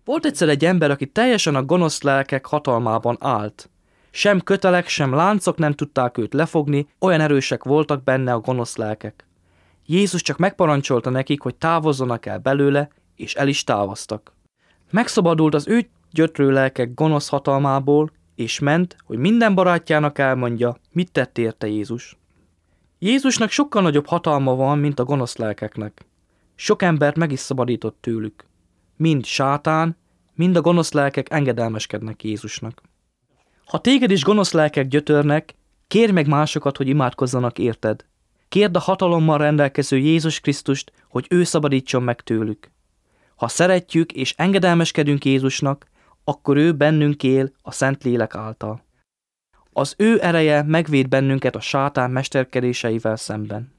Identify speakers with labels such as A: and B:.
A: Volt egyszer egy ember, aki teljesen a gonosz lelkek hatalmában állt. Sem kötelek, sem láncok nem tudták őt lefogni, olyan erősek voltak benne a gonosz lelkek. Jézus csak megparancsolta nekik, hogy távozzanak el belőle, és el is távoztak. Megszabadult az ő gyötrő lelkek gonosz hatalmából, és ment, hogy minden barátjának elmondja, mit tett érte Jézus. Jézusnak sokkal nagyobb hatalma van, mint a gonosz lelkeknek. Sok embert meg is szabadított tőlük. Mind sátán, mind a gonosz lelkek engedelmeskednek Jézusnak. Ha téged is gonosz lelkek gyötörnek, kérj meg másokat, hogy imádkozzanak érted. Kérd a hatalommal rendelkező Jézus Krisztust, hogy ő szabadítson meg tőlük. Ha szeretjük és engedelmeskedünk Jézusnak, akkor ő bennünk él a Szentlélek által. Az ő ereje megvéd bennünket a sátán mesterkedéseivel szemben.